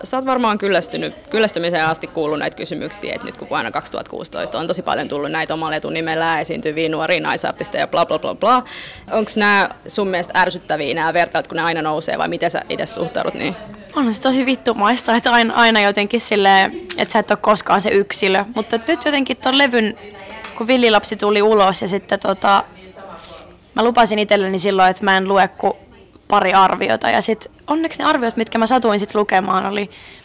Sä oot varmaan kyllästymiseen asti kuullut näitä kysymyksiä, että nyt kun vuonna 2016 on tosi paljon tullut näitä omalla etunimellä esiintyviä nuoria naisartisteja ja bla bla bla bla. Onko nämä sun mielestä ärsyttäviä nämä vertailut, kun ne aina nousee, vai miten sä itse suhtaudut niin? On se tosi vittumaista, että aina jotenkin silleen, että sä et ole koskaan se yksilö. Mutta nyt jotenkin ton levyn, kun Villilapsi tuli ulos ja sitten mä lupasin itselleni silloin, että mä en lue kuin pari arviota. Ja sitten onneksi ne arviot, mitkä mä satuin sitten lukemaan, oli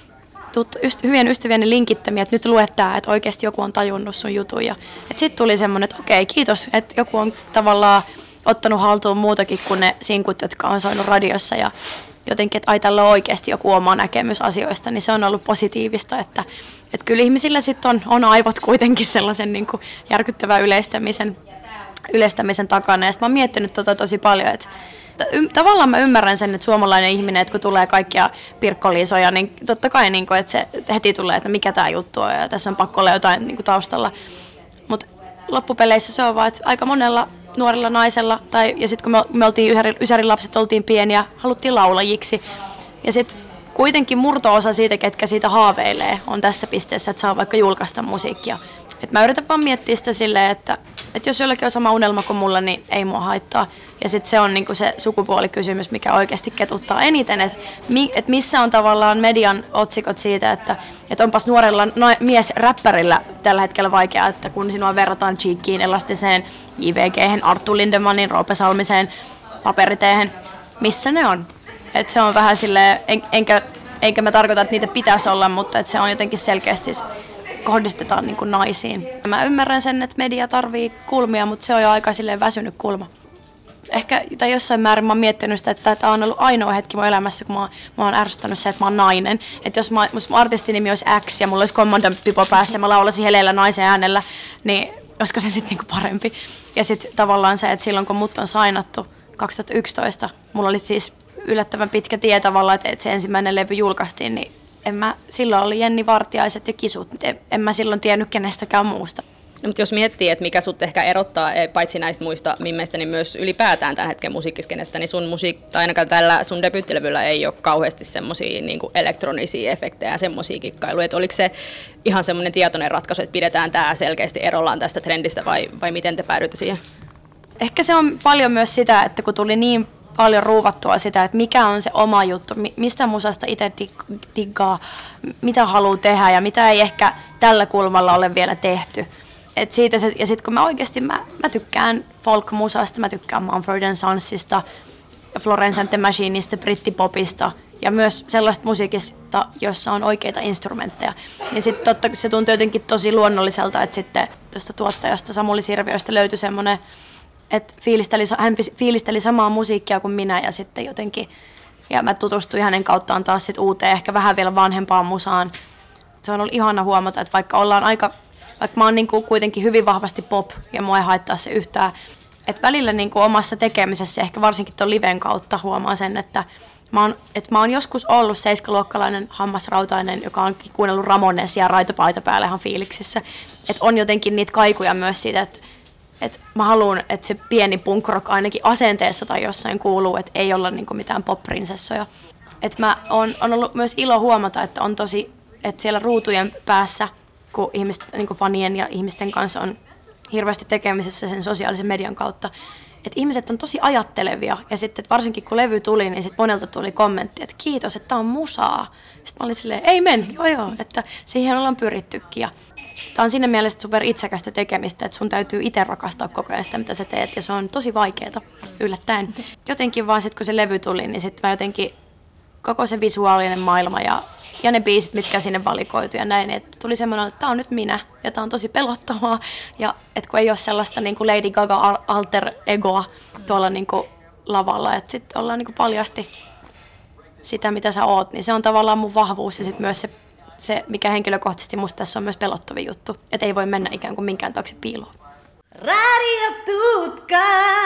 hyvien ystävieni linkittämiä, että nyt lue tää, että oikeasti joku on tajunnut sun jutun. Ja sitten tuli semmoinen, että okei, kiitos, että joku on tavallaan ottanut haltuun muutakin kuin ne sinkut, jotka on soinut radiossa. Ja jotenkin, että ai tällä on oikeasti joku oma näkemys asioista, niin se on ollut positiivista, että kyllä ihmisillä sitten on aivot kuitenkin sellaisen niin kuin järkyttävän yleistämisen takana. Ja sitten mä oon miettinyt tosi paljon, että tavallaan mä ymmärrän sen, että suomalainen ihminen, että kun tulee kaikkia Pirkko-Liisoja, niin totta kai, niin kuin, että se heti tulee, että mikä tää juttu on ja tässä on pakko olla jotain niin kuin taustalla. Mutta loppupeleissä se on vaan, että aika monella nuorella naisella, ja sitten kun me oltiin Ysärin lapset, oltiin pieniä, haluttiin laulajiksi. Ja sitten kuitenkin murto-osa siitä, ketkä siitä haaveilee, on tässä pisteessä, että saa vaikka julkaista musiikkia. Et mä yritän vaan miettiä sitä silleen, että jos jollakin on sama unelma kuin mulla, niin ei mua haittaa. Ja sitten se on niinku se sukupuolikysymys, mikä oikeasti ketuttaa eniten, että missä on tavallaan median otsikot siitä, että onpas nuorella miesräppärillä tällä hetkellä vaikeaa, että kun sinua verrataan Cheekkiin, Elastiseen, JVG:hen, Arttu Lindemanin, Roope Salmiseen, Paperiteehen, missä ne on? Et se on vähän silleen, enkä mä tarkoita, että niitä pitäisi olla, mutta että se on jotenkin selkeästi kohdistetaan niin kuin naisiin. Mä ymmärrän sen, että media tarvii kulmia, mutta se on jo aika silleen väsynyt kulma. Ehkä tai jossain määrin mä oon miettinyt sitä, että tämä on ollut ainoa hetki mun elämässä, kun mä oon ärsyttänyt se, että mä oon nainen. Että jos mun artistinimi olisi X ja mulla olisi Commandant Pipo päässä ja mä laulasin heleillä naisen äänellä, niin olisiko se sitten niinku parempi? Ja sitten tavallaan se, että silloin kun mut on sainattu 2011, mulla oli siis yllättävän pitkä tie tavallaan, että se ensimmäinen levy julkaistiin, niin silloin oli Jenni Vartiaiset ja Kisut, en mä silloin tiennyt kenestäkään muusta. No, mutta jos miettii, että mikä sut ehkä erottaa paitsi näistä muista mimmeistä, niin myös ylipäätään tämän hetken musiikkiskenestä, niin sun tai ainakaan tällä sun debyyttilevyllä ei ole kauheasti semmosia niin kuin elektronisia efektejä ja semmosia kikkailuja. Että oliko se ihan semmoinen tietoinen ratkaisu, että pidetään tää selkeästi erollaan tästä trendistä vai miten te päädyitte siihen? Ehkä se on paljon myös sitä, että kun tuli niin paljon ruuvattua sitä, että mikä on se oma juttu, mistä musasta itse diggaa, mitä haluaa tehdä ja mitä ei ehkä tällä kulmalla ole vielä tehty. Et siitä ja sitten kun mä oikeasti mä tykkään folk-musasta, mä tykkään Mumford & Sonsista, Florence and the Machineista, brittipopista ja myös sellaista musiikista, jossa on oikeita instrumentteja. Ja sitten totta se tuntuu jotenkin tosi luonnolliselta, että sitten tuosta tuottajasta Samuli Sirviöstä löytyi semmoinen, että hän fiilisteli samaa musiikkia kuin minä ja sitten jotenkin, ja mä tutustuin hänen kauttaan taas sit uuteen, ehkä vähän vielä vanhempaan musaan. Se on ollut ihana huomata, että vaikka mä oon niinku kuitenkin hyvin vahvasti pop ja mua ei haittaa se yhtään, että välillä niinku omassa tekemisessä, ehkä varsinkin ton liven kautta huomaan sen, että mä oon joskus ollut 7-luokkalainen hammasrautainen, joka on kuunnellut Ramonesia raitopaita päälle ihan fiiliksissä. Että on jotenkin niitä kaikuja myös siitä, että mä haluan, että se pieni punk rock ainakin asenteessa tai jossain kuuluu, että ei olla niinku mitään pop-prinsessoja. Että mä on ollut myös ilo huomata, että on tosi, että siellä ruutujen päässä, kun niinku fanien ja ihmisten kanssa on hirveästi tekemisessä sen sosiaalisen median kautta, että ihmiset on tosi ajattelevia ja sitten varsinkin kun levy tuli, niin sitten monelta tuli kommentti, että kiitos, että tää on musaa. Sitten mä olin silleen, ei men, joo, että siihen ollaan pyrittykin. Ja tää on siinä mielessä super itsekästä tekemistä, että sun täytyy itse rakastaa koko ajan sitä, mitä sä teet, ja se on tosi vaikeeta yllättäen. Jotenkin vaan sitten kun se levy tuli, niin sitten mä jotenkin koko se visuaalinen maailma ja ne biisit, mitkä sinne valikoitu ja näin, että tuli semmoinen, että tää on nyt minä ja tää on tosi pelottavaa ja että kun ei ole sellaista niin kuin Lady Gaga alter egoa tuolla niin kuin lavalla, että sitten ollaan niin kuin paljasti sitä, mitä sä oot, niin se on tavallaan mun vahvuus ja sitten myös se, mikä henkilökohtaisesti musta tässä on myös pelottavin juttu, että ei voi mennä ikään kuin minkään taakse piiloon. Radio Tutka!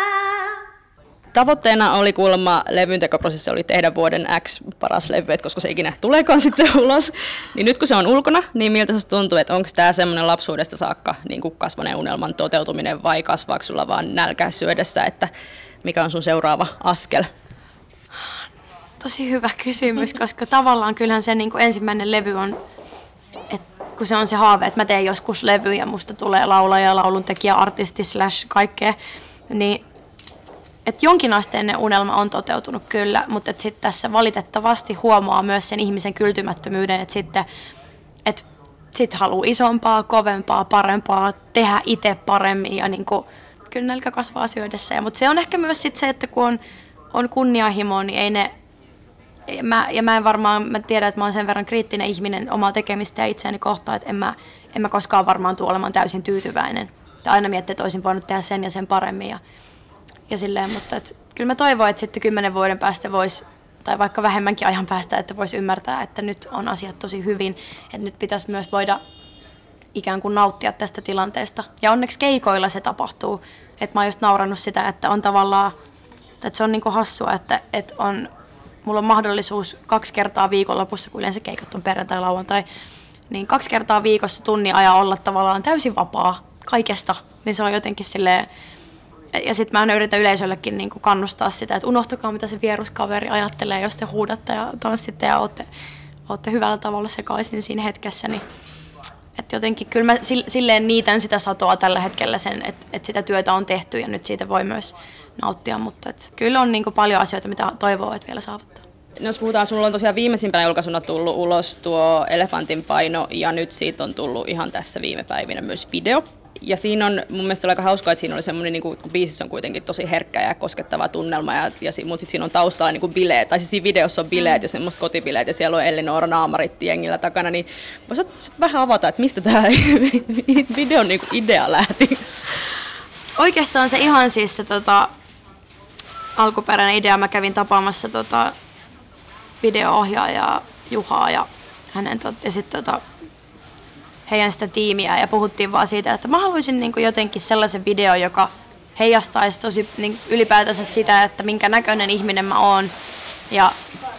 Tavoitteena oli kuulemma levyntekoprosessi oli tehdä vuoden X paras levy, koska se ikinä tuleekaan sitten ulos. Niin nyt kun se on ulkona, niin miltä se tuntuu, että onko tämä semmoinen lapsuudesta saakka niin kuin kasvaneen unelman toteutuminen vai kasvaako sulla vaan nälkää syödessä, että mikä on sun seuraava askel? tosi hyvä kysymys, koska tavallaan kyllähän se niin kuin ensimmäinen levy on, että kun se on se haave, että mä teen joskus levy ja musta tulee laulaja, lauluntekijä, artisti / kaikkea, niin että jonkinasteinen unelma on toteutunut kyllä, mutta sitten tässä valitettavasti huomaa myös sen ihmisen kyltymättömyyden, että sitten haluaa isompaa, kovempaa, parempaa, tehdä itse paremmin ja niin kuin, kyllä nälkä kasvaa asioidessa. Mutta se on ehkä myös sit se, että kun on kunnianhimo, niin ei ne, mä tiedän, että mä oon sen verran kriittinen ihminen omaa tekemistä ja itseäni kohtaan, että en mä koskaan varmaan tule olemaan täysin tyytyväinen. Tai aina miettii, että olisin voinut tehdä sen ja sen paremmin ja silleen, mutta kyllä mä toivon, että sitten 10 vuoden päästä voisi, tai vaikka vähemmänkin ajan päästä, että voisi ymmärtää, että nyt on asiat tosi hyvin, että nyt pitäisi myös voida ikään kuin nauttia tästä tilanteesta. Ja onneksi keikoilla se tapahtuu, että mä oon just naurannut sitä, että on tavallaan, että se on niinku hassua, että mulla on mahdollisuus 2 kertaa viikonlopussa, kun yleensä keikat on perjantai, lauantai, niin 2 kertaa viikossa tunnin ajan olla tavallaan täysin vapaa kaikesta, niin se on jotenkin silleen. Ja sitten mä aina yritän yleisöllekin niin kuin kannustaa sitä, että unohtakaa mitä se vieruskaveri ajattelee, jos te huudatte ja tanssitte ja ootte hyvällä tavalla sekaisin siinä hetkessä. Niin, että jotenkin kyllä mä silleen niitän sitä satoa tällä hetkellä sen, että sitä työtä on tehty ja nyt siitä voi myös nauttia. Mutta kyllä on niin kuin paljon asioita, mitä toivoo, että vielä saavuttaa. No, jos puhutaan, sulla on tosiaan viimeisimpänä julkaisuna tullut ulos tuo Elefantin paino ja nyt siitä on tullut ihan tässä viime päivinä myös video. Ja siinä on mun mielestä aika hauskaa, että siinä oli semmoinen, niin kuin, kun biisissä on kuitenkin tosi herkkä ja koskettava tunnelma, mutta sitten siinä on taustalla niin kuin bileet, tai siis siinä videossa on bileet ja semmoista kotibileet, ja siellä on Elinora Naamarit jengillä takana, niin voisitko vähän avata, että mistä tämä videon niin kuin idea lähti? Oikeastaan se ihan siis se alkuperäinen idea, mä kävin tapaamassa video-ohjaajaa Juhaa ja hänen ja sitten heidän sitä tiimiä ja puhuttiin vaan siitä, että mä haluaisin niin kuin jotenkin sellaisen videon, joka heijastaisi tosi niin ylipäätänsä sitä, että minkä näköinen ihminen mä oon ja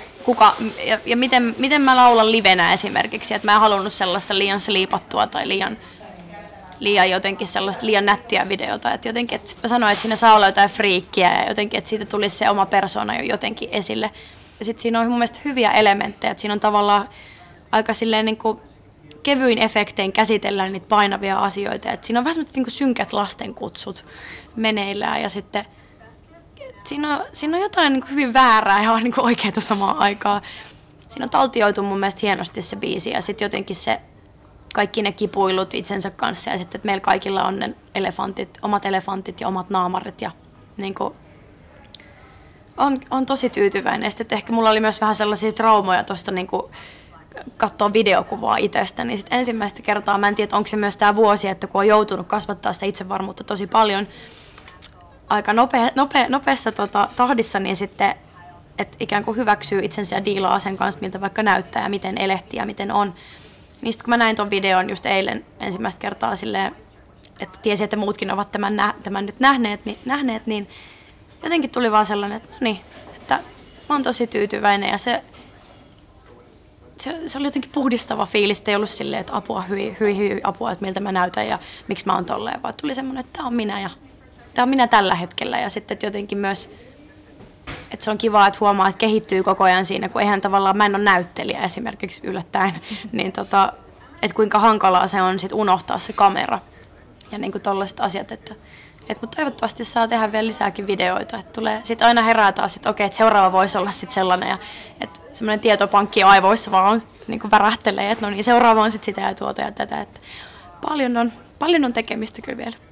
miten mä laulan livenä esimerkiksi, että mä en halunnut sellaista liian sliipattua tai liian jotenkin sellaista liian nättiä videota, että jotenkin, että sit mä sanoin, että siinä saa olla jotain friikkiä ja jotenkin, että siitä tulisi se oma persona jo jotenkin esille. Ja sitten siinä on mun mielestä hyviä elementtejä, että siinä on tavallaan aika silleen niin kuin kevyin efektein käsitellään niitä painavia asioita. Et siinä on vähän semmoiset niin kuin synkät lastenkutsut meneillään ja sitten siinä on jotain niin kuin hyvin väärää ja niin kuin oikeaa samaan aikaan. Siinä on taltioitu mun mielestä hienosti se biisi ja sitten jotenkin se kaikki ne kipuilut itsensä kanssa ja sitten, että meillä kaikilla on ne omat elefantit ja omat naamarit ja niin kuin on tosi tyytyväinen. Ja sitten ehkä mulla oli myös vähän sellaisia traumoja tuosta niin kuin katsoa videokuvaa itsestä, niin sitten ensimmäistä kertaa mä en tiedä, onko se myös tämä vuosi, että kun on joutunut kasvattaa sitä itsevarmuutta tosi paljon aika nopeassa tahdissa, niin sitten, että ikään kuin hyväksyy itsensä ja diilaa sen kanssa, miltä vaikka näyttää ja miten elehtii ja miten on. Niin sitten kun mä näin ton videon just eilen ensimmäistä kertaa silleen, että tiesin, että muutkin ovat tämän nyt nähneet, niin jotenkin tuli vaan sellainen, että no niin, että mä oon tosi tyytyväinen ja se oli jotenkin puhdistava fiilis, ei ollut silleen, että apua, hyi, apua, että miltä mä näytän ja miksi mä oon tolleen, vaan tuli semmoinen, että tää on minä ja tää on minä tällä hetkellä ja sitten että jotenkin myös, että se on kiva, että huomaa, että kehittyy koko ajan siinä, kun eihän tavallaan, mä en ole näyttelijä esimerkiksi yllättäen, niin että kuinka hankalaa se on sit unohtaa se kamera ja niin kuin tollaiset asiat, että mutta toivottavasti saa tehdä vielä lisääkin videoita, että tulee sitten aina herää taas, että okei, että seuraava voisi olla sitten sellainen ja että semmoinen tietopankki aivoissa vaan niin kuin värähtelee, että no niin, seuraava on sitten sitä ja tuota ja tätä, että paljon on tekemistä kyllä vielä.